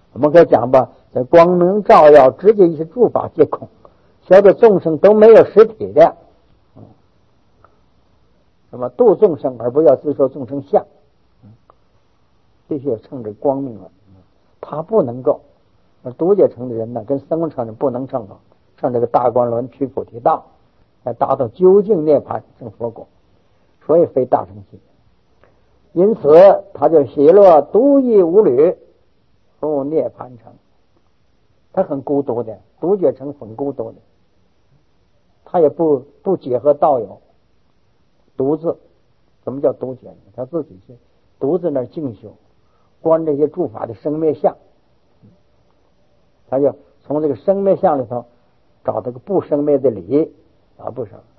我们可以讲吧，在光明照耀，直接一些诸法皆空，晓得众生都没有实体的，那么度众生而不要自说众生相，必须要乘着光明了。他不能够，而独觉乘的人呢，跟声闻乘的不能乘了，乘这个大观轮取菩提道，来达到究竟涅槃成佛果，所以非大乘系。因此他就写了独一无侣入涅槃城。他很孤独的，独觉城很孤独的，他也不结合道友，独自。什么叫独觉呢？他自己去独自那儿静修，观这些诸法的生灭相，他就从这个生灭相里头找这个不生灭的理啊，不生，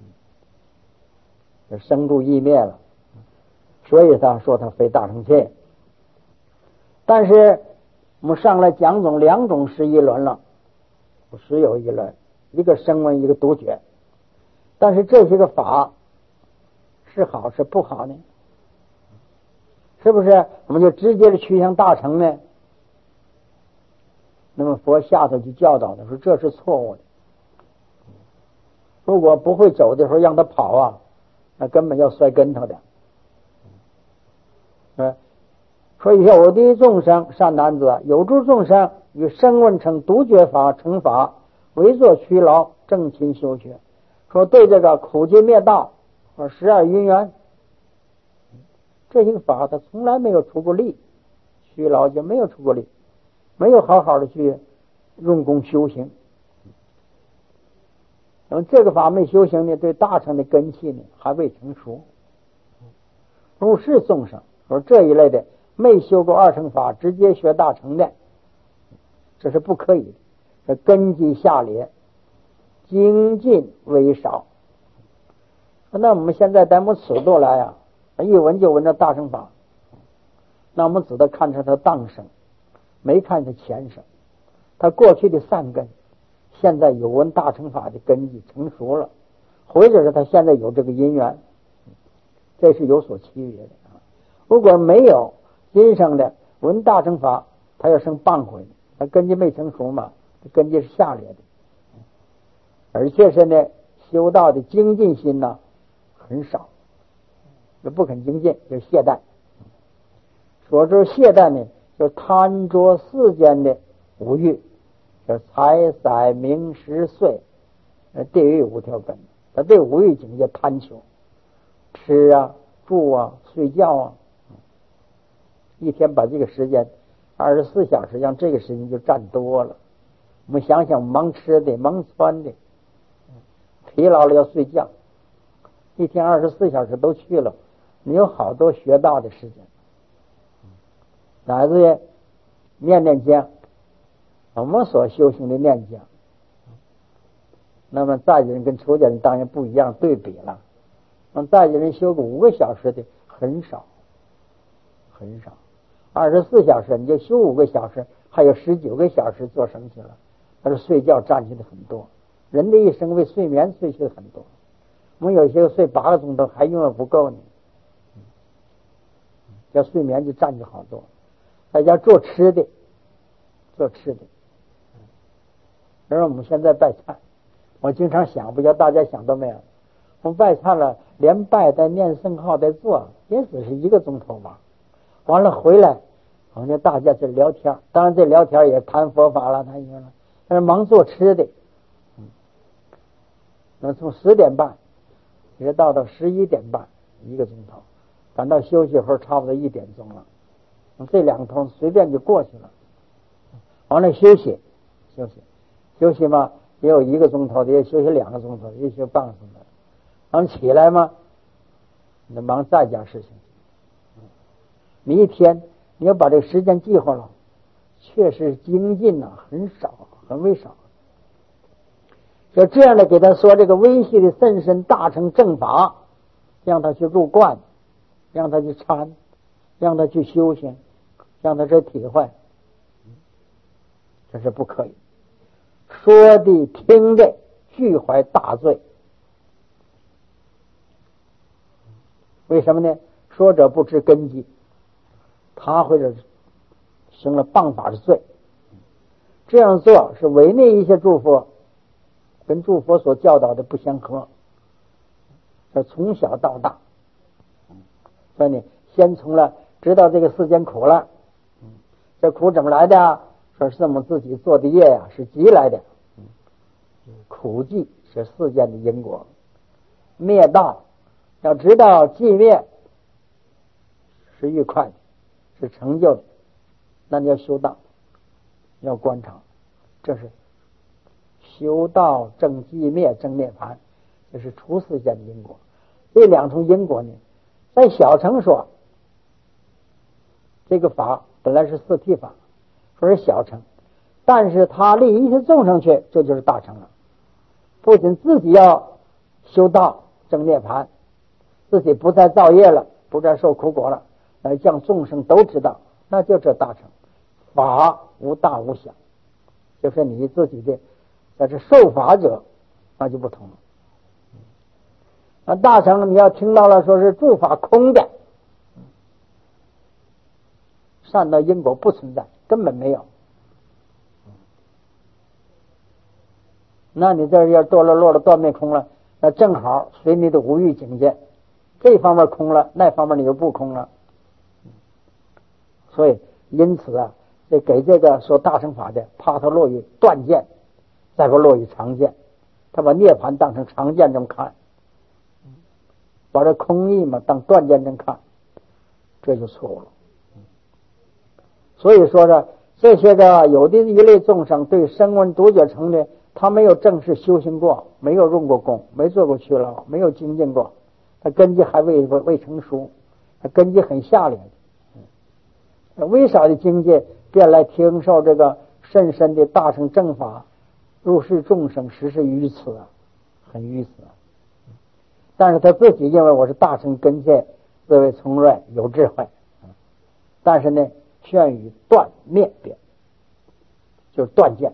生住意灭了。所以他说他非大乘界。但是我们上来讲总两种十一轮了，实有一轮，一个声闻，一个独觉。但是这些个法是好是不好呢？是不是我们就直接的趋向大乘呢？那么佛下头就教导的说这是错误的。如果不会走的时候让他跑啊，那根本要摔跟头的。所以有的众生，善男子，有诸众生与声闻乘独觉法乘法为作屈劳，正勤修学。说对这个苦集灭道和12因缘这些法他从来没有出过力，屈劳就没有出过力，没有好好的去用功修行。那么这个法没修行呢，对大乘的根器呢还未成熟。如是众生说这一类的没修过二乘法直接学大乘的，这是不可以的，这根基下劣，精进微少。那我们现在咱们尺度来啊，一闻就闻着大乘法，那我们只得看出他当生，没看他前生，他过去的善根，现在有闻大乘法的根基成熟了，或者是他现在有这个因缘，这是有所区别的。如果没有今生的闻大乘法，他要生谤悔，他根基没成熟嘛，根基是下劣的，而且是呢修道的精进心呢很少，就不肯精进，就懈怠。所知懈怠呢，就贪着世间的五欲，就财色名食睡，地狱5条根。他对五欲境界贪求，吃啊住啊睡觉啊，一天把这个时间24小时让这个时间就占多了。我们想想，忙吃的忙穿的，疲劳了要睡觉，一天24小时都去了，你有好多学道的时间，乃至于念经，我们所修行的念经，那么在家人跟出家人当然不一样，对比了。在家人修个5个小时的很少很少，24小时你就修5个小时，还有19个小时做什么去了？他说睡觉占据的很多，人的一生为睡眠睡去的很多。我们有些睡8个钟头还永远不够呢，叫睡眠就占据好多。大家做吃的，而我们现在拜忏，我经常想，不知道大家想到没有？我们拜忏了，连拜带念圣号带做，也只是1个钟头吧。完了回来，我们大家这聊天，当然这聊天也谈佛法了，谈什么了？但是忙做吃的，那从10点半一直到11点半，1个钟头，赶到休息会儿差不多1点钟了。这2头随便就过去了。完了休息嘛，也有1个钟头的，也休息2个钟头，也休半个钟头。完了起来嘛，你忙在家事情。你一天你要把这个时间计划了，确实精进啊很少，很微少。就这样的给他说这个微细的甚深大乘正法，让他去入观，让他去参，让他去修行，让他去体会，这是不可以。说的听的俱怀大罪。为什么呢？说者不知根基，他或者行了谤法的罪。这样做是违逆一些诸佛，跟诸佛所教导的不相合。这从小到大，所以呢，先从了知道这个世间苦了，这苦怎么来的啊？说是我们自己做的业呀，是积来的。苦寂是世间的因果，灭道要知道寂灭是愉快的，是成就的，那你要修道，要观察，这是修道正寂灭正涅槃，这是出世间的因果。这两重因果呢，在小乘说这个法本来是四谛法，说是小乘，但是他利一切众生去，这就是大乘了。不仅自己要修道正涅槃，自己不再造业了，不再受苦果了，来将众生都知道，那就这大乘。法无大无小，就是你自己的在这受法者，那就不同了。那大乘你要听到了说是诸法空的，善恶因果不存在，根本没有。那你这要堕落了断灭空了，那正好随你的无欲境界，这方面空了，那方面你就不空了。所以因此啊，这给这个说大乘法的，怕他落于断见，再不落于常见，他把涅槃当成常见这么看，把这空义嘛当断见这么看，这就错误了。所以说呢，这些个有的一类众生对声闻独觉乘的，他没有正式修行过，没有用过功，没做过去了，没有精进过，他根基还未成熟，他根基很下劣的。微少的境界便来听受这个甚深的大乘正法，入世众生实是愚痴啊，很愚痴啊。但是他自己认为我是大乘根界，自为从锐有智慧，但是呢，劝于断灭边，就是断见。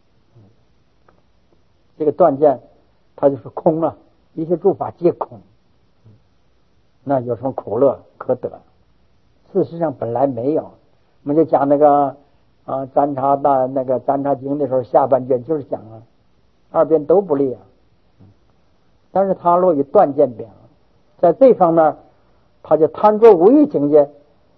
这个断见，它就是空了，一切诸法皆空，那有什么苦乐可得？事实上本来没有。我们就讲那个占察经的时候，下半卷就是讲啊，二边都不利啊。但是他落于断见边了，在这方面，他就贪着无欲境界，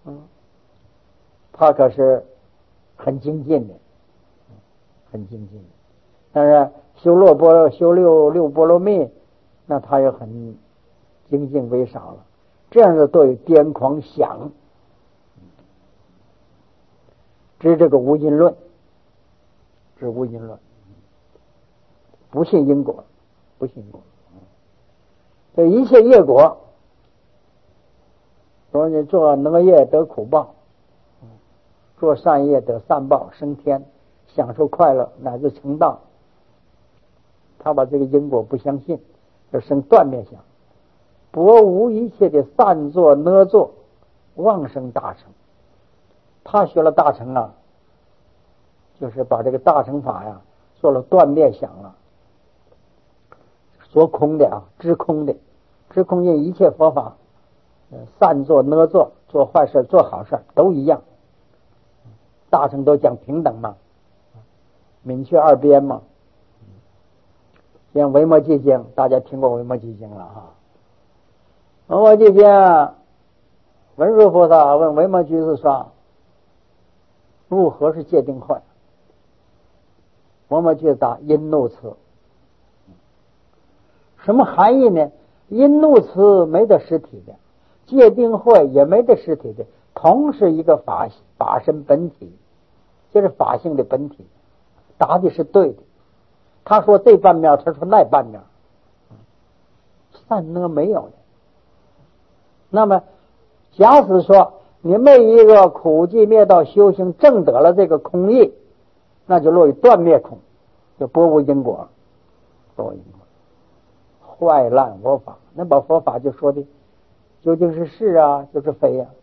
他可是很精进的，很精进的。但是修六波罗蜜，那他又很精进为少了。这样的对癫狂想，知这个无因论，知无因论，不信因果，不信因果。这一切业果，说你做恶业得苦报，做善业得善报，升天，享受快乐，乃至成道。他把这个因果不相信，就生断灭想，薄无一切的善作恶作，妄生大乘。他学了大乘啊，就是把这个大乘法呀做了断灭想了，说空的啊，知空的，知空因一切佛法，善作恶作，做坏事做好事都一样。大乘都讲平等嘛，明确二边嘛。像维摩诘经，大家听过维摩诘经了哈。维摩诘经，文殊菩萨问维摩居士说：“如何是戒定慧？”维摩诘答：“因怒慈。”什么含义呢？因怒慈没得实体的，戒定慧也没得实体的，同是一个法身本体，就是法性的本体。答的是对的。他说这半面，他说那半面，善恶没有的。那么假使说你没一个苦寂灭道修行证得了这个空义，那就落于断灭空，就薄无因果，薄无因果，坏烂佛法。那把佛法就说的究竟是是啊，就是非啊。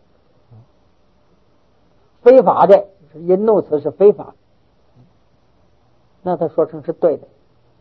非法的因怒慈是非法的，那他说成是对的。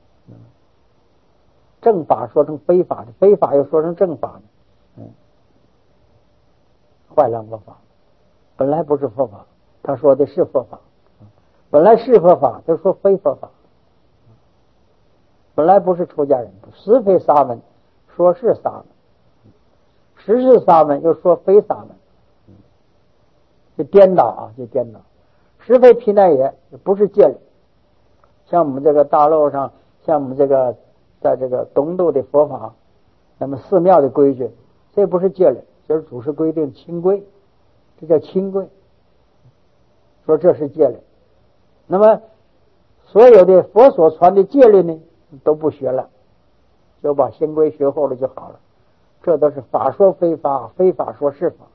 正法说成非法的，非法又说成正法的，坏烂佛法，本来不是佛法， 他说的是佛法，本来是佛法，他说非佛法，本来不是出家人，实非沙门，说是沙门，实是沙门，又说非沙门，就颠倒啊，就颠倒。实非毗奈耶，不是戒律，像我们这个大陆上，像我们这个在这个东渡的佛法，那么寺庙的规矩，这不是戒律，这是祖师规定清规，这叫清规，说这是戒律。那么所有的佛所传的戒律呢，都不学了，就把新规学后了就好了。这都是法说非法，非法说是法。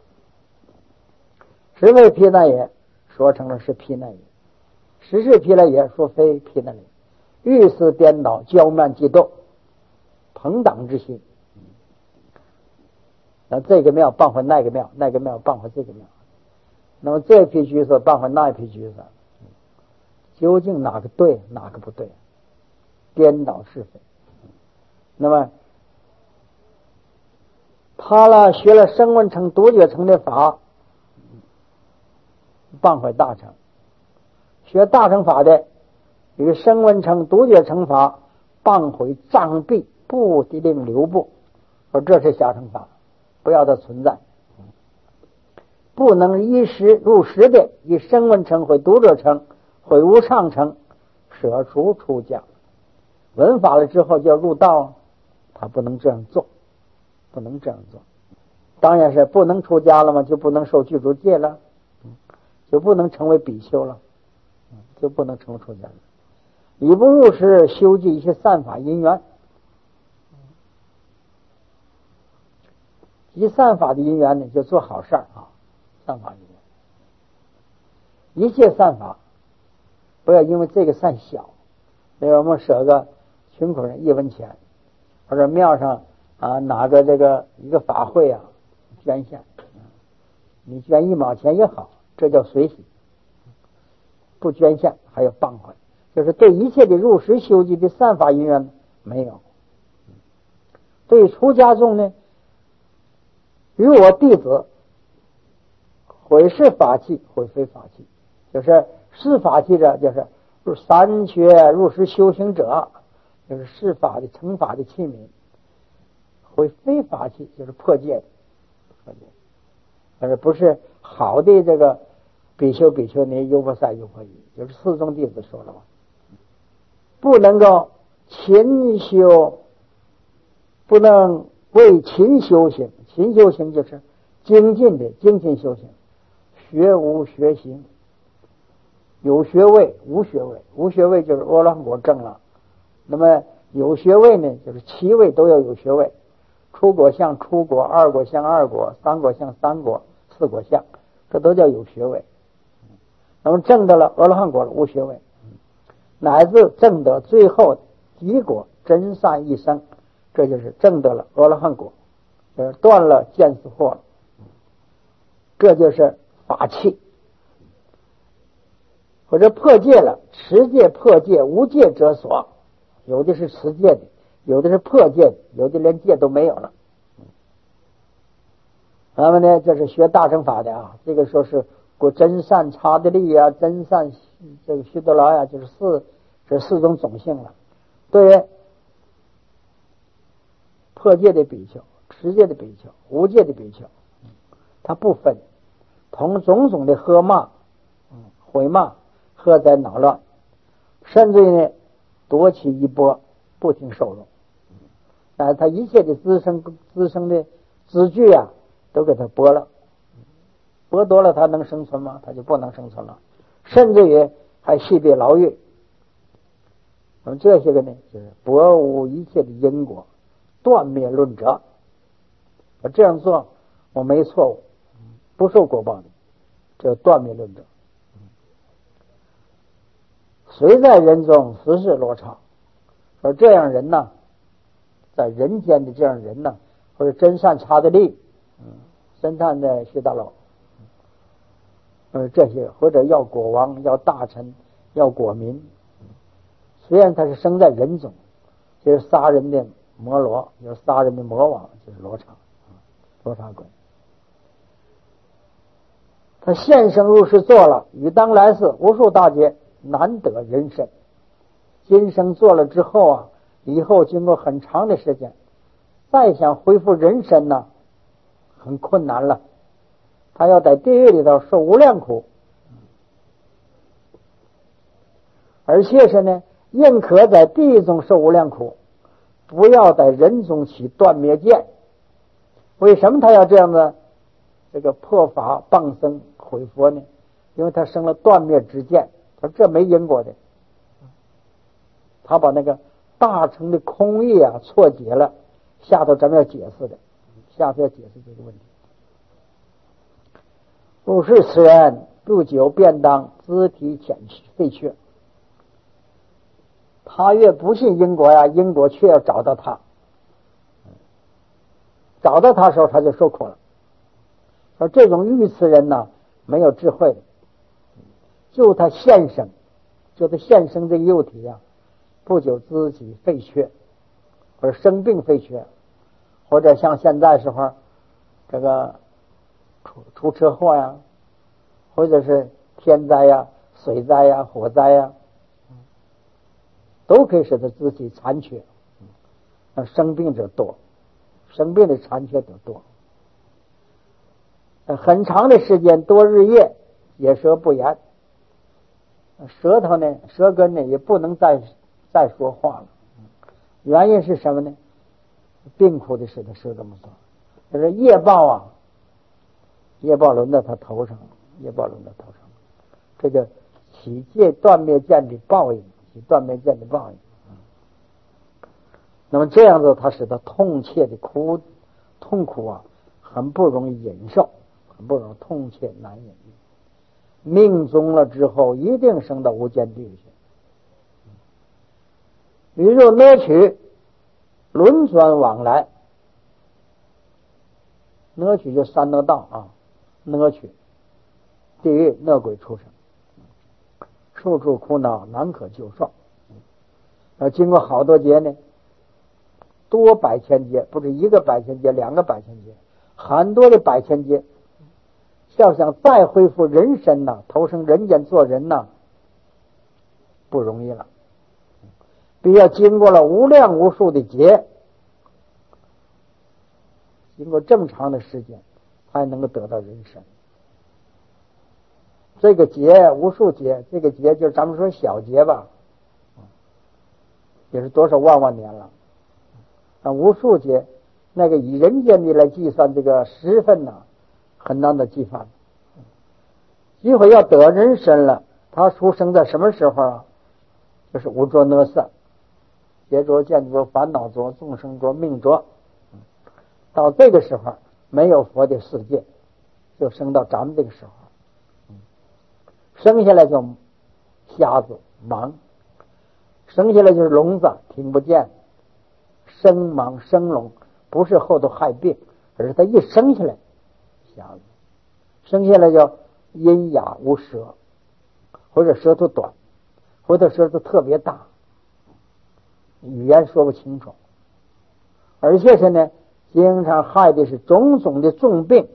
实为毗奈耶，说成了是毗奈耶；实是毗奈耶，说非毗奈耶。遇事颠倒，骄慢嫉妒，朋党之心。那这个庙办回那个庙，那个庙办回这个庙，那么这批居士办回那一批居士，究竟哪个对，哪个不对？颠倒是非。那么他学了声闻乘、独觉乘的法，办回大乘；学大乘法的，与声闻乘、独觉乘法，办回障蔽不一定留步，说这是小乘法，不要它存在。不能依时入时的，以声闻乘毁独觉乘、毁无上乘，舍除出家。闻法了之后就要入道，他不能这样做，不能这样做。当然是不能出家了嘛，就不能受具足戒了，就不能成为比丘了，就不能成为出家人。以不入时修集一些善法因缘，以善法的因缘呢，就做好事啊，善法因缘，一切善法，不要因为这个善小，比如我们舍个穷苦人1文钱，或者庙上哪个这个一个法会啊，捐献，你捐1毛钱也好，这叫随喜。不捐献还要谤回，就是对一切的入时修集的善法因缘没有。对出家众呢，与我弟子毁是法器，毁非法器，就是是法器者，就是三学入时修行者，就是是法的成法的器皿；毁非法器，就是破戒的，而不是好的这个比丘、比丘尼、优婆塞、优婆夷，就是四宗弟子说了嘛，不能够勤修，不能为勤修行。勤修行就是精进的精进修行，学无学行，有学位无学位，无学位就是阿罗汉果证了。那么有学位呢，就是7位都要有学位，出果相出果，二果相二果，三果相三果，四果相，这都叫有学位。那么证得了阿罗汉果了无学位，乃至证得最后极果真善一生，这就是证得了阿罗汉果，就是断了见思惑了，这就是法器。或者破戒了，持戒破戒，无戒者所，有的是持戒的，有的是破戒的，有的连戒都没有了。那么呢，这是学大乘法的啊，这个说是过真善差的力啊，真善这个须多拉呀，就是这4种种性了。对于破戒的比丘、持戒的比丘、无戒的比丘，他不分，同种种的喝骂、毁骂、喝灾恼乱，甚至呢夺其衣钵，不听受用。但是他一切的滋生的资具啊，都给他剥了，剥夺了，他能生存吗？他就不能生存了，甚至于还系被牢狱。那么这些个呢，就是薄无一切的因果，断灭论者。我这样做，我没错误，不受果报的，这断灭论者。虽在人中，实是罗刹。而这样人呢，在人间的这样人呢，或者真善差的力，深探的须大佬，这些或者要国王、要大臣、要国民，虽然他是生在人中，就是杀人的魔罗，就是杀人的魔王，就是罗刹，罗刹鬼。 他现生入世做了，与当来世无数大劫，难得人身。今生做了之后啊，以后经过很长的时间，再想恢复人身呢，很困难了。他要在地狱里头受无量苦，而且是呢，宁可在地狱中受无量苦，不要在人中起断灭见。为什么他要这样呢？这个破法谤僧毁佛呢？因为他生了断灭之见，他说这没因果的。他把那个大乘的空义啊错解了，下头咱们要解释的，下头要解释这个问题。入世此人不久便当肢体废去。他越不信因果呀，因果却要找到他，找到他的时候他就受苦了。说这种愚痴人呢，没有智慧的，就他现生，就他现生这个幼体啊，不久肢体废缺，或者生病废缺，或者像现在时候这个出车祸呀，或者是天灾呀、水灾呀、火灾呀，都可以使得肢体残缺。生病者多，生病的残缺者多。很长的时间，多日夜也舌不言，舌头呢，舌根呢也不能再说话了。原因是什么呢？病苦的使得是这么说，就是业报啊，业报轮到他头上，业报轮到头上，这个起戒断灭见的报应，起断灭见的报应。那么这样子，他使得痛切的痛苦啊，很不容易忍受，很不容易，痛切难忍。命终了之后，一定升到无间地狱去。于若呢取轮转往来，呢取就三恶道啊，呢取地狱恶鬼畜生，处处苦恼，难可救受。经过好多劫呢，多百千劫，不是一个百千劫，两个百千劫，很多的百千劫。要想再恢复人身呐，投生人间做人呐，不容易了，必要经过了无量无数的劫，经过这么长的时间，才能够得到人身。这个劫无数劫，这个劫就是咱们说小劫吧，也是多少万万年了。无数劫，那个以人间的来计算，这个时分呢，很难的计算。机会要得人身了，他出生在什么时候啊？就是无着呢色，劫着、见着、烦恼着、众生着、命着。到这个时候，没有佛的世界，就生到咱们这个时候。生下来就瞎子、盲，生下来就是聋子，听不见。生盲生聋不是后头害病，而是他一生下来瞎子，生下来就阴哑无舌，或者舌头短，或者舌头特别大，语言说不清楚，而且是呢，经常害的是种种的重病，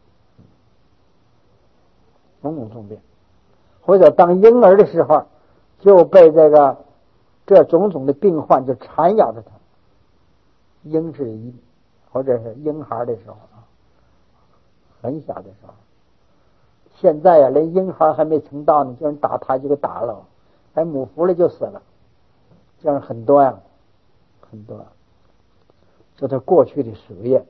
种种重病，或者当婴儿的时候就被这种种的病患就缠绕着他。婴是或者是婴孩的时候啊，很小的时候。现在呀，连婴孩还没成道呢，叫人打他就给打了，还母服了就死了，这样很多呀，很多。这是过去的岁月。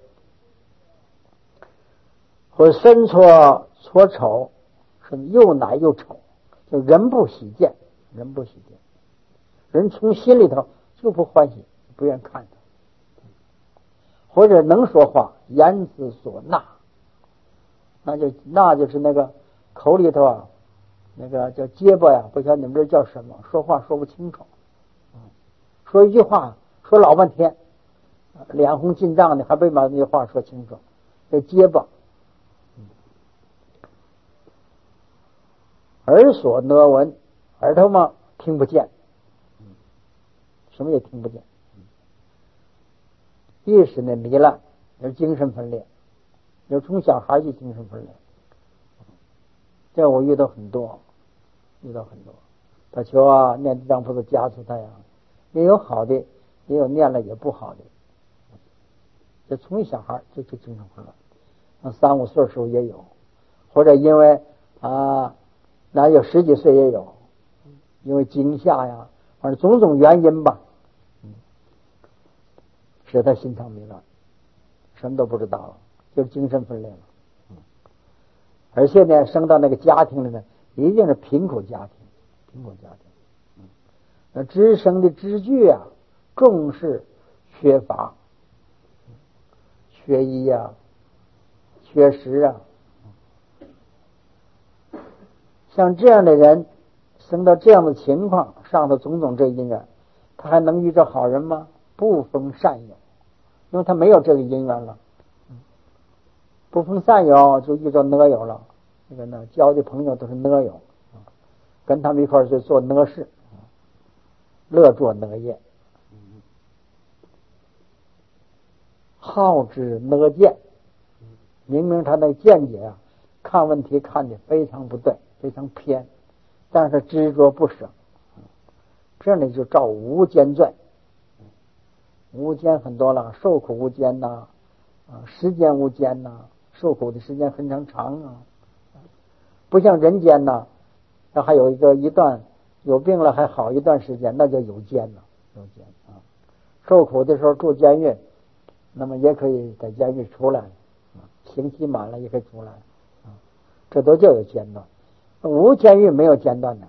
或身错丑，是又奶又丑，就人不喜见，人不喜见，人从心里头就不欢喜，不愿看他。或者能说话，言之所纳，那就是那个口里头啊，那个叫结巴呀，不晓得你们这叫什么，说话说不清楚，说一句话说老半天，脸红进胀的，还没把那句话说清楚，叫结巴。耳所呢闻，耳朵嘛听不见，什么也听不见。意识呢糜烂，有精神分裂，有从小孩就精神分裂。 这我遇到很多。他求啊，念地藏菩萨加持他呀，也有好的，也有念了也不好的。这从小孩就经常会了，3、5岁的时候也有，或者因为那有10几岁也有，因为惊吓呀，反正种种原因吧，使他心肠迷乱，什么都不知道了，就是精神分裂了。而且呢，生到那个家庭里呢，一定是贫苦家庭。那知生的知具啊，重视缺乏，缺衣啊，缺食啊。像这样的人生到这样的情况，上头种种这因缘，他还能遇着好人吗？不逢善友，因为他没有这个因缘了。不逢善友就遇着恶友了。那个呢，交的朋友都是恶友，跟他们一块儿去做恶事，乐作恶业，好之恶见。明明他那见解啊，看问题看得非常不对，非常偏，但是执着不舍，这呢就造无间罪。无间很多了，受苦无间呐，时间无间呐，受苦的时间非常长啊。不像人间呐，那还有一段有病了还好一段时间，那叫有间了，受苦的时候住监狱，那么也可以在监狱出来，刑期满了也可以出来，这都叫有间断。无监狱没有间断的，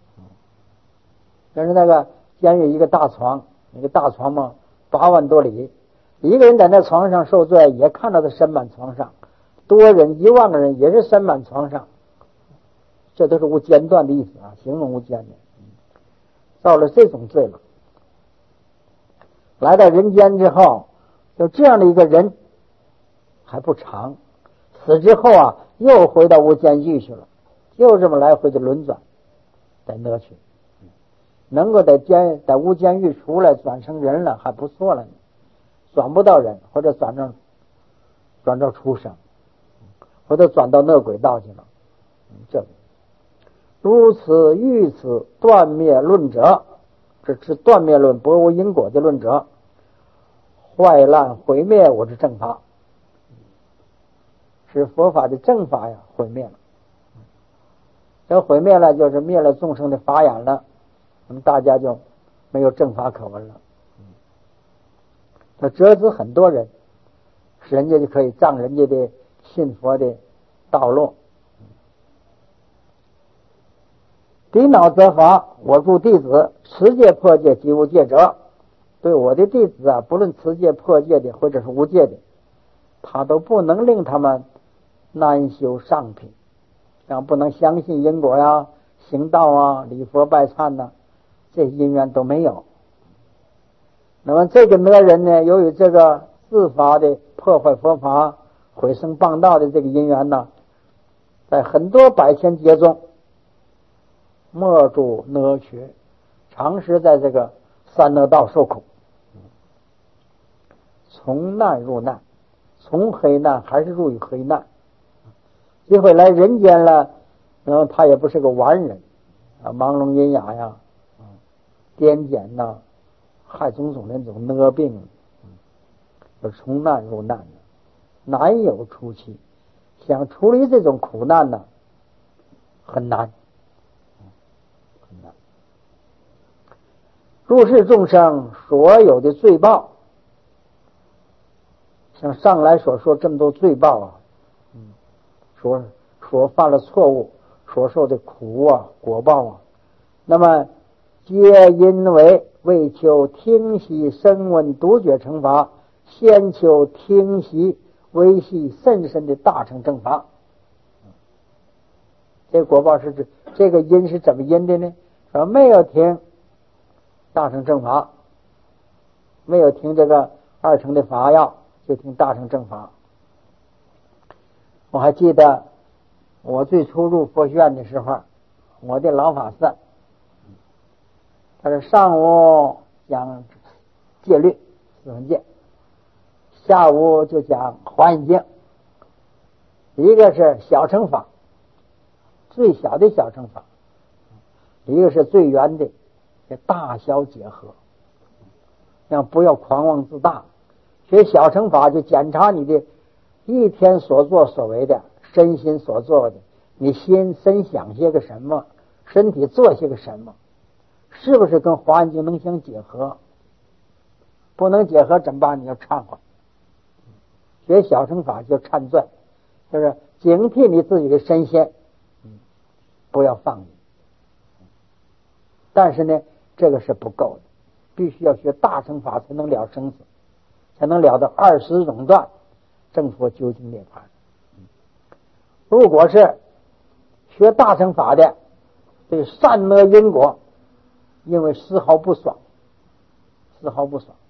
但是那个监狱一个大床，那个大床嘛，8万多里，一个人在那床上受罪，也看到他身满床上，多人1万个人也是身满床上，这都是无间断的意思啊，形容无间的。造了这种罪了，来到人间之后，就这样的一个人还不长，死之后啊，又回到无间狱去了，就这么来回的轮转，在那去，能够在无间狱出来转成人了，还不错了呢。转不到人，或者转到畜生，或者转到那轨道去了。这如此遇此断灭论者，这是断灭论不无因果的论者，坏烂毁灭我之正法，使佛法的正法呀毁灭了。这毁灭了就是灭了众生的法眼了，那么大家就没有正法可闻了。他折止很多人，使人家就可以障人家的信佛的道路。敌恼则法，我助弟子持戒破戒及无戒者，对我的弟子啊，不论持戒破戒的或者是无戒的，他都不能令他们难修上品，像不能相信因果呀、行道啊、礼佛拜忏呐，这些因缘都没有。那么这个恶人呢，由于这个自发的破坏佛法、毁僧谤道的这个因缘呢，在很多百千劫中莫住恶学，常时在这个三恶道受苦，从难入难，从黑难还是入于黑难。这回来人间了，他也不是个完人啊，盲聋喑哑呀，癫痫呐，害种种那种恶病，从难入难，难有出期。想处理这种苦难呢，很难。入世众生所有的罪报，像上来所说这么多罪报啊，所犯了错误，所受的苦啊、果报啊，那么皆因为求听习声闻独觉乘法，先求听习维系甚深的大乘正法。这个果报是指这个因是怎么因的呢？说没有听大乘正法，没有听这个二乘的法要，就听大乘正法。我还记得我最初入佛学院的时候，我的老法师他是上午讲戒律四分戒，下午就讲华严经，一个是小乘法， 最小的小乘法，一个是最圆的，大小结合，让不要狂妄自大。学小乘法就检查你的一天所作所为的，身心所做的，你心身想些个什么，身体做些个什么，是不是跟华严经能相结合？不能结合怎么办？你要忏悔。学小乘法就忏罪，就是警惕你自己的身心，不要放逸。但是呢，这个是不够的，必须要学大乘法才能了生死，才能了到20熔断，证佛究竟涅槃。如果是学大乘法的，对善恶因果，因为丝毫不爽，丝毫不爽，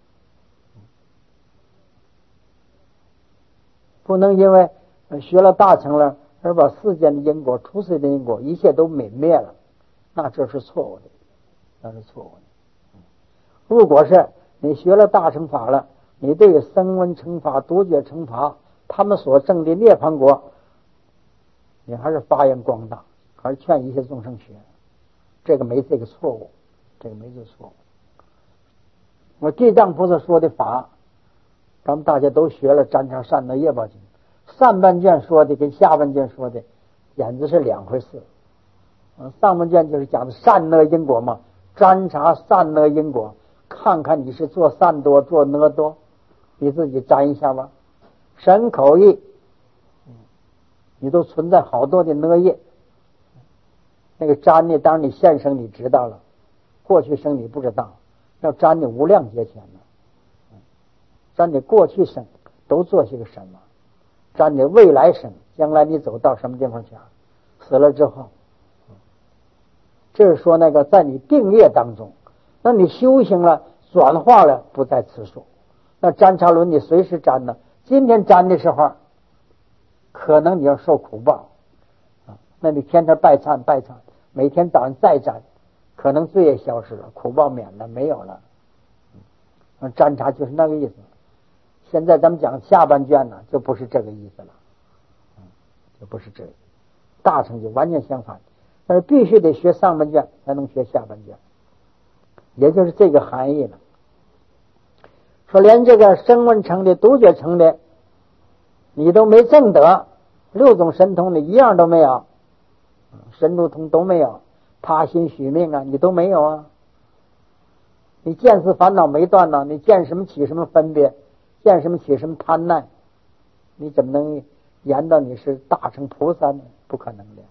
不能因为学了大乘了而把世间的因果、出世的因果一切都泯灭了，那这是错误的，那是错误的。如果是你学了大乘法了，你对声闻乘法、独觉乘法他们所证的涅槃果，你还是发扬光大，还是劝一切众生学，这个没这个错误，这个没这个错误。我地藏菩萨说的法，咱们大家都学了《占察善恶业报经》，上半卷说的跟下半卷说的简直是两回事。上半卷就是讲的善恶因果嘛，占察善恶因果，看看你是做善多做恶多，你自己沾一下吧。身口意你都存在好多的恶业，那个沾呢，当然你现生你知道了，过去生你不知道，要沾你无量劫前呢，沾你过去生都做些个什么，沾你未来生，将来你走到什么地方去，死了之后，这是说那个在你定业当中，那你修行了转化了不在此数。那占察轮你随时沾呢，今天沾的时候可能你要受苦报那你天天拜忏拜忏，每天早上再沾，可能罪业消失了，苦报免了，没有了。占察就是那个意思。现在咱们讲下半卷呢，就不是这个意思了，就不是这个。大乘就完全相反，但是必须得学上半卷才能学下半卷，也就是这个含义了。说连这个声闻乘的、独觉乘的，你都没证得，六种神通的一样都没有，神通通都没有，他心许命啊，你都没有啊。你见思烦恼没断呢，你见什么起什么分别，见什么起什么贪婪，你怎么能言到你是大乘菩萨呢？不可能的。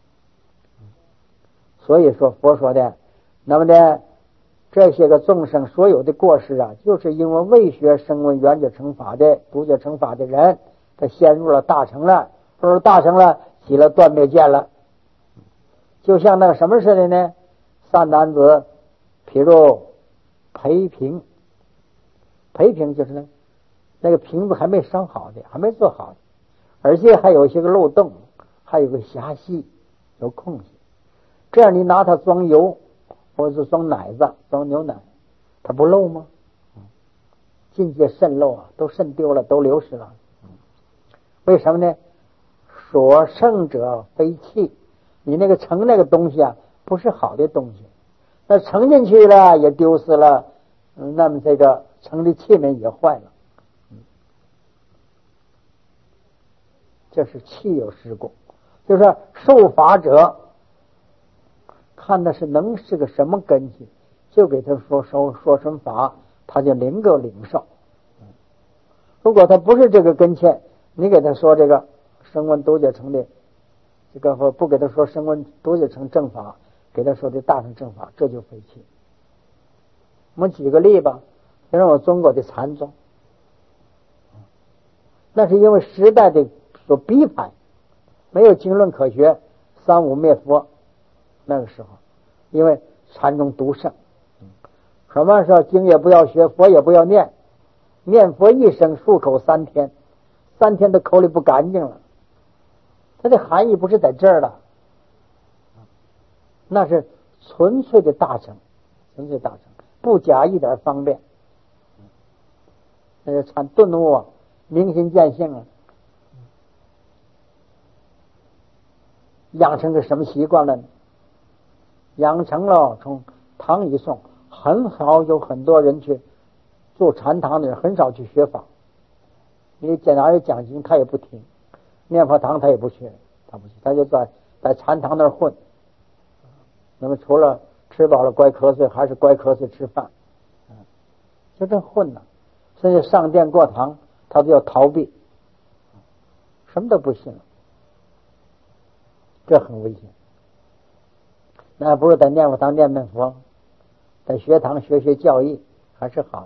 所以说佛说的，那么呢，这些个众生所有的过失啊，就是因为未学声闻缘觉乘法的、独觉乘法的人，他陷入了大乘了，入大乘了，起了断灭见了。就像那个什么似的呢？善男子，譬如培瓶，培瓶就是呢，那个瓶子还没烧好的，还没做好的，而且还有一些个漏洞，还有个狭隙，有空隙。这样你拿它装油，或者是装奶子、装牛奶，它不漏吗？境界渗漏啊，都渗丢了，都流失了。为什么呢？所盛者非气，你那个盛那个东西啊，不是好的东西，那盛进去了也丢失了，那么这个盛的器皿也坏了。这是气有失功，就是受法者看的是能是个什么根基，就给他说什么法，他就能够领受。如果他不是这个根基，你给他说这个声闻独觉乘的这个，或不给他说声闻独觉乘正法，给他说的大乘正法，这就废弃。我们举个例吧，比如我中国的禅宗，那是因为时代的所逼迫，没有经论可学，三武灭佛。那个时候，因为禅宗独盛，什么时候经也不要学，佛也不要念，念佛一声漱口3天，3天的口里不干净了。它的含义不是在这儿了，那是纯粹的大乘，纯粹大乘，不假一点方便。那是禅顿悟啊，明心见性啊。 养成个什么习惯了呢？养成了从唐一宋很少有很多人去做禅堂的人，很少去学法。你哪有讲经他也不听，念佛堂他也不去，他就在禅堂那儿混。那么除了吃饱了乖瞌睡，还是乖瞌睡吃饭，就这混呢。甚至上殿过堂，他都要逃避，什么都不信了，这很危险。那不是在念佛堂念念佛，在学堂学教义还是好的。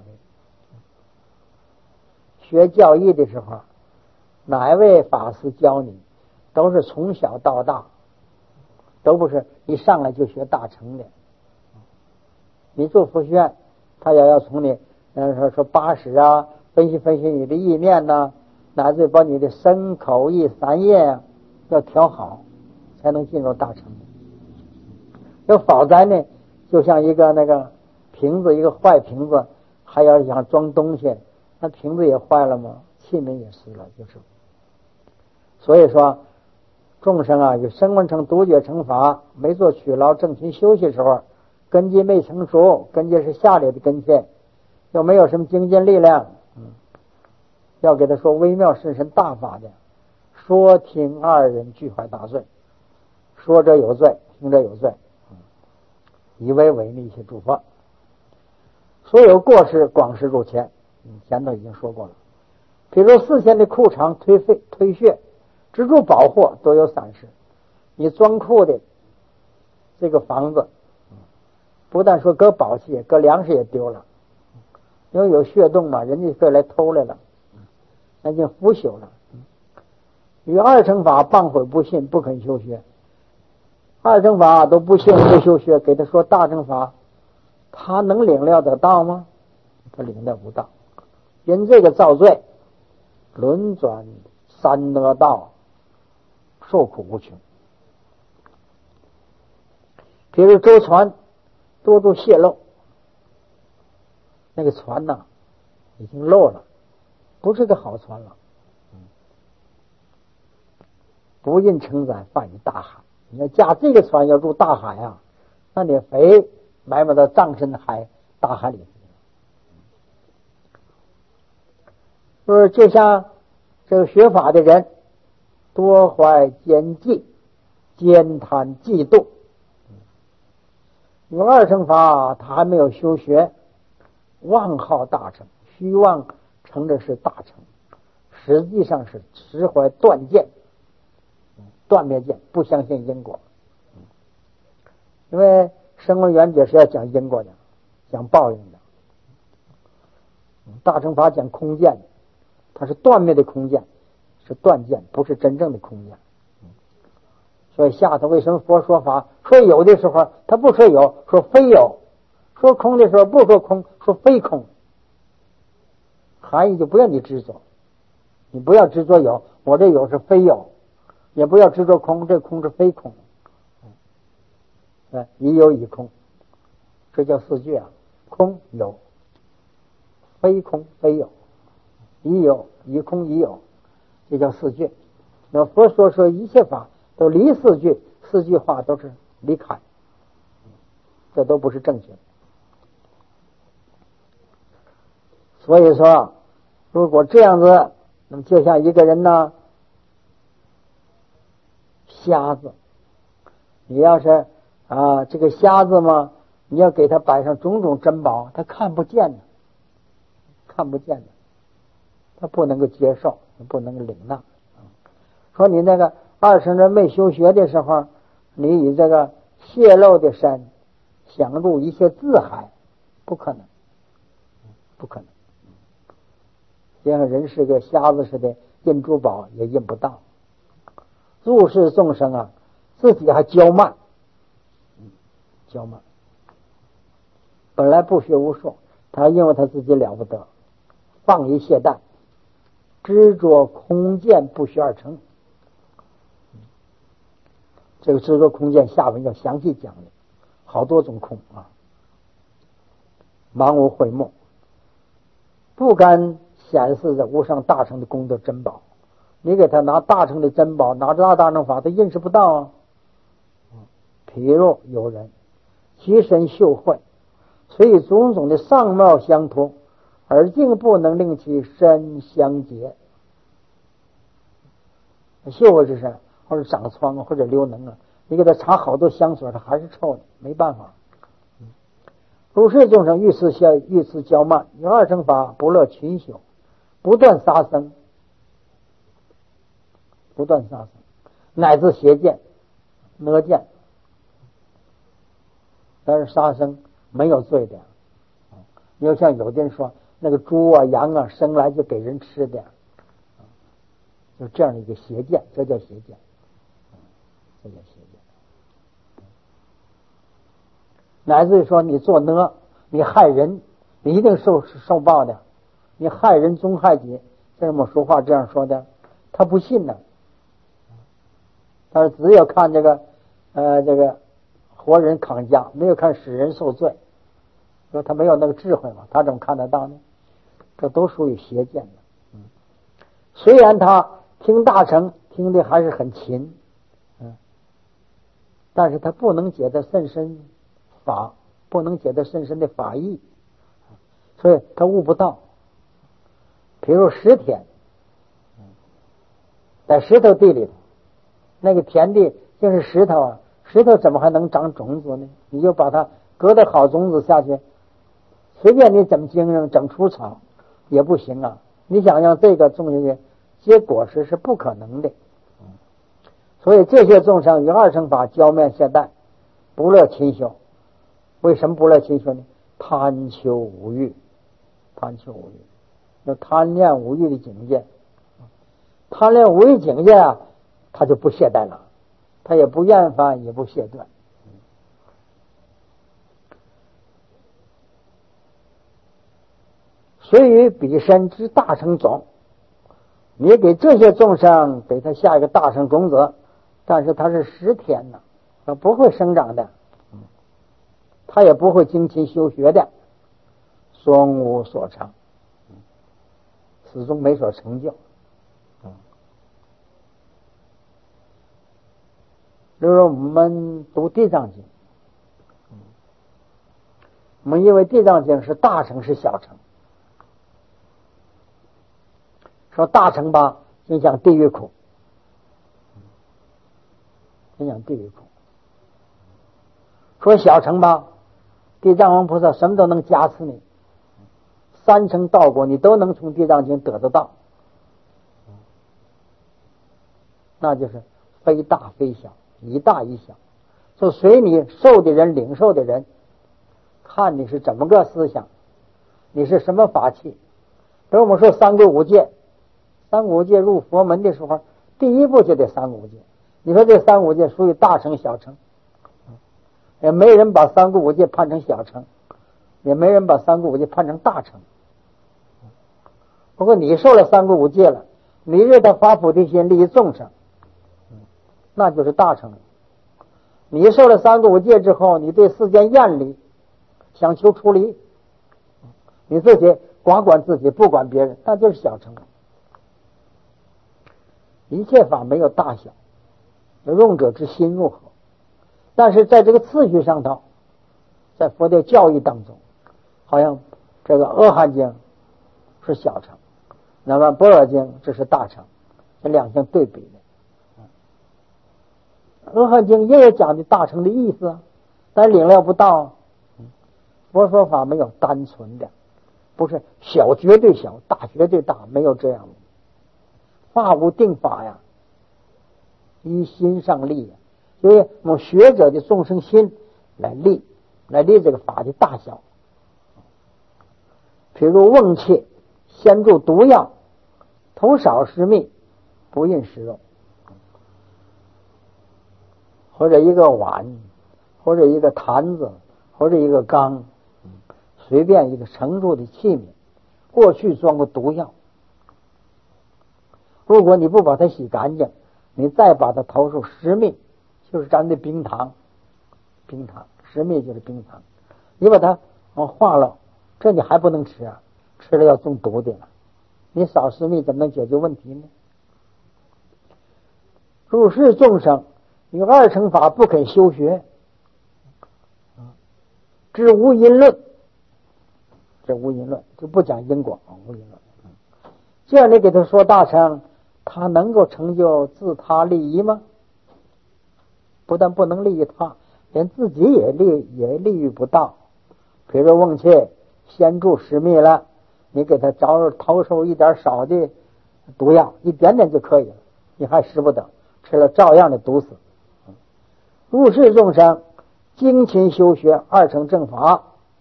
学教义的时候，哪一位法师教你，都是从小到大，都不是一上来就学大乘的。你做佛学院，他也要从你说八识啊，分析你的意念呐，乃至把你的身口意三业要调好，才能进入大乘。要否则呢，就像一个那个瓶子，一个坏瓶子，还要想装东西，那瓶子也坏了吗？器皿也湿了，就是。所以说，众生啊，有声闻乘、独觉乘法，没做取劳正勤休息时候，根基没成熟，根基是下列的根基，又没有什么精进力量，要给他说微妙甚深大法的，说听二人俱怀大罪，说者有罪，听者有罪，以为违逆一些诸佛，所有过失广施入前，前头已经说过了。比如事先的库藏推卸，支柱保护都有散失。你装库的这个房子，不但说搁宝器，搁粮食也丢了，因为有血洞嘛，人家可以来偷来了，那就腐朽了。与二乘法谤毁不信，不肯修学，二乘法都不信不修学，给他说大乘法，他能领了得到吗？他领了不到，因这个造罪，轮转三恶道，受苦无穷。比如舟船多处泄漏，那个船呐已经漏了，不是个好船了，不应承载，放于大海。你要驾这个船要入大海啊，那你非埋没到藏深海大海里去。就像这个学法的人，多怀奸计，兼贪嫉妒。有二乘法，他还没有修学，妄好大乘，虚妄成的是大乘，实际上是持怀断见，断灭见，不相信因果。因为声闻缘觉是要讲因果的，讲报应的。大乘法讲空见，它是断灭的空见，是断见，不是真正的空见。所以下头为什么佛说法，说有的时候他不说有，说非有；说空的时候不说空，说非空。含义就不要你执着，你不要执着有，我这有是非有，也不要执着空，这空是非空。以有以空，这叫四句啊，空有，非空非有，以有以空以有，这叫四句。那佛说一切法都离四句，四句话都是离开，这都不是正确的。所以说，如果这样子，那么就像一个人呢，瞎子，你要是这个瞎子嘛，你要给他摆上种种珍宝，他看不见的，他不能够接受，不能够领纳。说你那个二乘人没修学的时候，你以这个泄露的身想入一切自海，不可能。就像人是个瞎子似的，印珠宝也印不到。入世众生啊，自己还骄慢，本来不学无术，他因为他自己了不得，放逸懈怠，执着空见，不学而成。这个执着空见下文要详细讲的，好多种空啊，盲无慧目，不敢显示着无上大乘的功德珍宝。你给他拿大乘的珍宝，拿着大乘法，他认识不到啊。 譬如有人其身秀慧，虽以种种的相貌相同，而竟不能令其身相结。秀慧之身，或者长疮或者流脓啊，你给他擦好多香水，他还是臭的，没办法。如是众生遇此骄慢，有二乘法不乐群修，不断杀生，乃至邪见、恶见。但是杀生没有罪的。你要像有的人说，那个猪啊、羊啊生来就给人吃的，就这样的一个邪见，这叫邪见，乃至于说你做恶，你害人，你一定受报的。你害人终害己，这么说话这样说的，他不信呢。但是只有看这个活人扛家，没有看使人受罪，说他没有那个智慧嘛，他怎么看得到呢？这都属于邪见的。虽然他听大乘听的还是很勤，但是他不能解得甚深法，不能解得甚深的法义，所以他悟不到。比如石田，在石头地里头，那个田地就是石头啊，石头怎么还能长种子呢？你就把它割的好种子下去，随便你怎么经营整出草也不行啊。你想让这个种下去结果实是不可能的。所以这些众生与二乘法交面懈怠，不乐勤修。为什么不乐勤修呢？贪求无欲，要贪恋无欲的境界。贪恋无欲境界啊，他就不懈怠了，他也不厌烦，也不懈断。虽于彼身之大乘种，你给这些众生给他下一个大乘种子，但是他是实田呢，他不会生长的，他也不会精勤修学的，终无所成，始终没所成就。比如说我们读地藏经，我们因为地藏经是大乘是小乘，说大乘吧影响地狱苦，说小乘吧，地藏王菩萨什么都能加持你，三乘道果你都能从地藏经得到，那就是非大非小，一大一小，就随你受的人领受的人，看你是怎么个思想，你是什么法器。比如我们说三皈五戒，三五戒入佛门的时候，第一步就得三五戒。你说这三五戒属于大乘小乘，也没人把三皈五戒判成小乘，也没人把三皈五戒判成大乘。不过你受了三皈五戒了，你让他发菩提心利益众生，那就是大乘。你受了三皈五戒之后，你对世间厌离，想求出离，你自己光管自己不管别人，那就是小乘。一切法没有大小，用者之心如何。但是在这个次序上头，在佛教教义当中，好像这个阿含经是小乘，那么般若经这是大乘，这两相对比的。阿含经也有讲的大乘的意思，但领略不到。佛说法没有单纯的，不是小绝对小，大绝对大，没有这样的。法无定法呀，依心上立呀，所以我们学者的众生心来立这个法的大小。譬如瓮切先注毒药，头少食蜜，不应食肉，或者一个碗，或者一个坛子，或者一个缸，随便一个盛住的器皿，过去装过毒药，如果你不把它洗干净，你再把它投入食蜜，就是咱的冰糖，食蜜就是冰糖，你把它化了，这你还不能吃啊，吃了要中毒的了。你少食蜜怎么能解决问题呢？如是众生与二乘法不肯修学， 知无因论，这无因论就不讲因果，无因论。这样你给他说大乘，他能够成就自他利益吗？不但不能利益他，连自己也利益不到。比如瓮切先注食蜜了，你给他投受一点少的毒药，一点点就可以了，你还使不得，吃了照样的毒死。入世众生精勤修学二乘正法，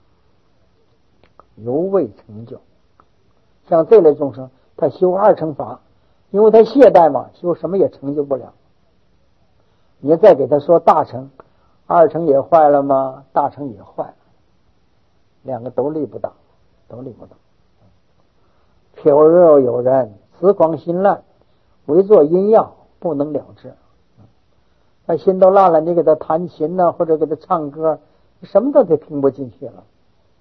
犹未成就。像这类众生，他修二乘法，因为他懈怠嘛，修什么也成就不了。你再给他说大乘，二乘也坏了吗？大乘也坏了，两个都立不到，都立不到。譬若有人痴狂心烂，为作阴药，不能了之。他心都烂了，你给他弹琴呢，或者给他唱歌，什么都得听不进去了。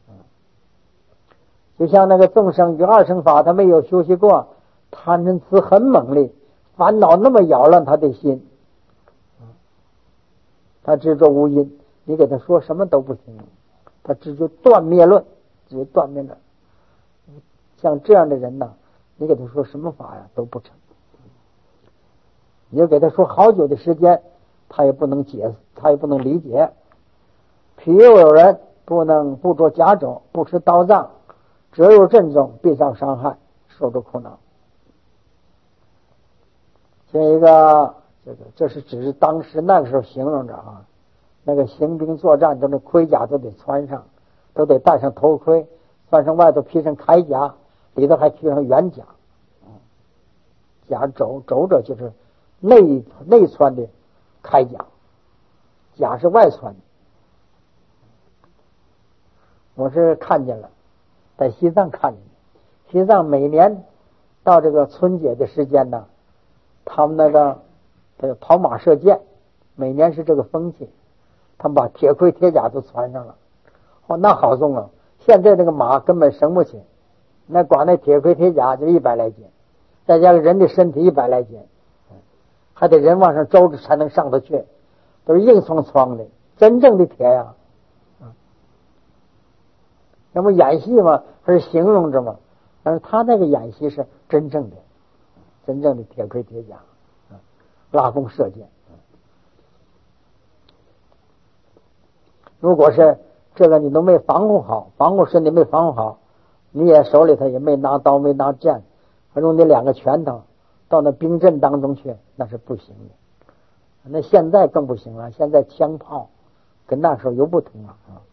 就像那个众生与二乘法，他没有修习过，贪嗔痴很猛烈，烦恼那么扰乱他的心，他执着无因，你给他说什么都不行，他只有断灭论，只有断灭论。像这样的人呢，你给他说什么法呀都不成。你就给他说好久的时间，他也不能解释，他也不能理解。譬如有人不着甲胄，不持刀杖，折入阵中，必遭伤害，受着苦恼。这是只是当时那个时候形容着啊，那个行兵作战，都那盔甲都得穿上，都得戴上头盔，穿上外头披上铠甲，里头还披上圆甲。甲肘着就是内穿的铠甲，甲是外穿的。我是看见了，在西藏看见的。西藏每年到这个春节的时间呢，他们那个跑马射箭，每年是这个风气，他们把铁盔铁甲都穿上了。那好重啊！现在这个马根本升不起，那光那铁盔铁甲就100来斤，再加上人的身体100来斤，还得人往上周着才能上得去，都是硬闯闯的，真正的铁呀。那么演戏嘛，还是形容着嘛？但是他那个演戏是真正的铁盔铁甲，拉弓射箭。如果是这个你都没防护好，防护身体没防护好，你也手里头也没拿刀没拿剑，用你2个拳头到那兵阵当中去，那是不行的。那现在更不行了，现在枪炮跟那时候又不同了啊。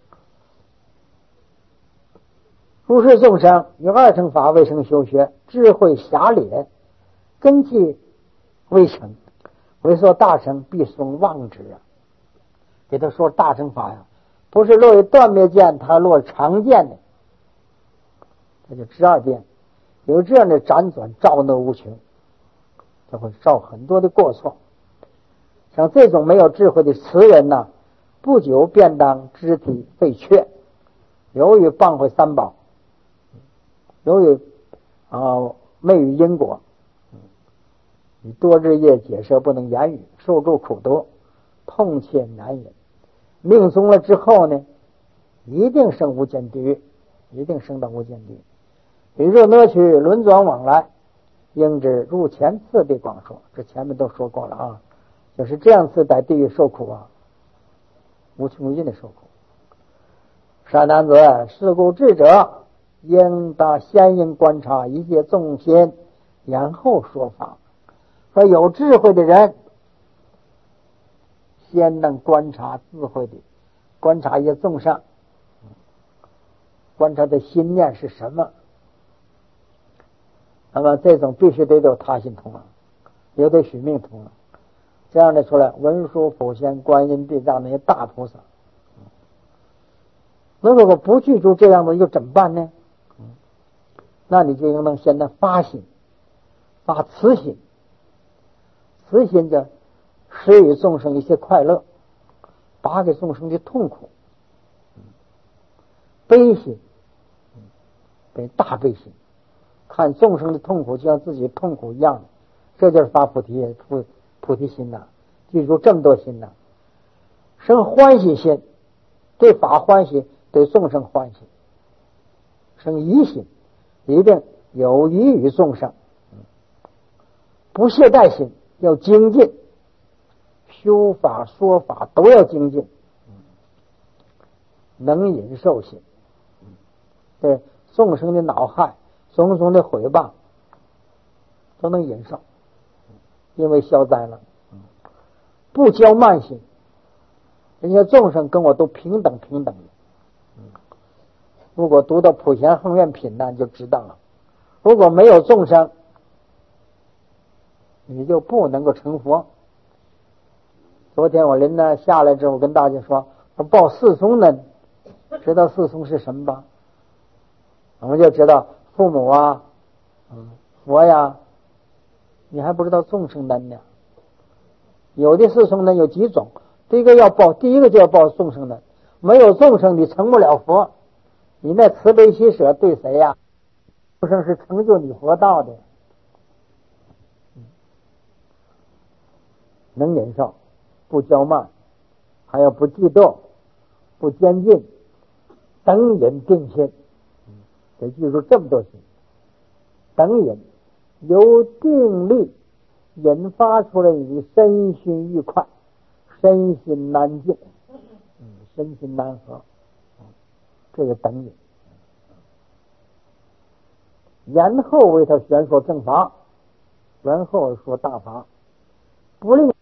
入世众生与二乘法未成修学，智慧狭劣，根基未成，为说大乘必生妄执啊！给他说大乘法呀，不是落于断灭见，他落常见的，那就知二变，有这样的辗转，造恶无穷，他会造很多的过错。像这种没有智慧的词人呢，不久便当肢体废缺，由于谤毁三宝，由于昧于因果，你多日夜解释不能言语，受诸苦毒，痛切难忍。命终了之后呢，一定升无间地狱，一定升到无间地狱。比如呢去轮转往来，应知入前次的广说，这前面都说过了啊，就是这样次在地狱受苦啊，无穷无尽的受苦。善男子，是故智者应当先应观察一切众心，然后说法。说有智慧的人先能观察智慧的，观察一些众生，观察的心念是什么。那么这种必须得有他心通了，也得许命通了。这样的出来，文殊普贤观音地藏那些大菩萨，那如果不记住这样的又怎么办呢？那你就应当现在发心，发慈心，慈心就施予众生一些快乐，拔给众生的痛苦。悲心，大悲心，看众生的痛苦就像自己痛苦一样，这就是发菩提心呐。记住这么多心呐，生欢喜心，对法欢喜， 对众生欢喜，生疑心，一定有益于众生。不懈怠心，要精进，修法说法都要精进。能忍受心，对众生的恼害、种种的毁谤都能忍受，因为消灾了。不骄慢心，人家众生跟我都平等的。如果读到普贤恒愿品呢，就知道了。如果没有众生，你就不能够成佛。昨天我临呢下来之后跟大家说，我报四宗呢，知道四宗是什么吧？我们就知道父母啊，佛呀，你还不知道众生难呢。有的四宗呢有几种，第一个就要报众生难，没有众生你成不了佛。你那慈悲喜舍对谁呀？众生是成就你佛道的。能忍受，不骄慢，还有不嫉妒，不坚进，等忍定心。得记住这么多心。等忍由定力引发出来，你身心愉快，身心难静，身心难和，这个等忍。然后为他宣说正法，然后说大法，不令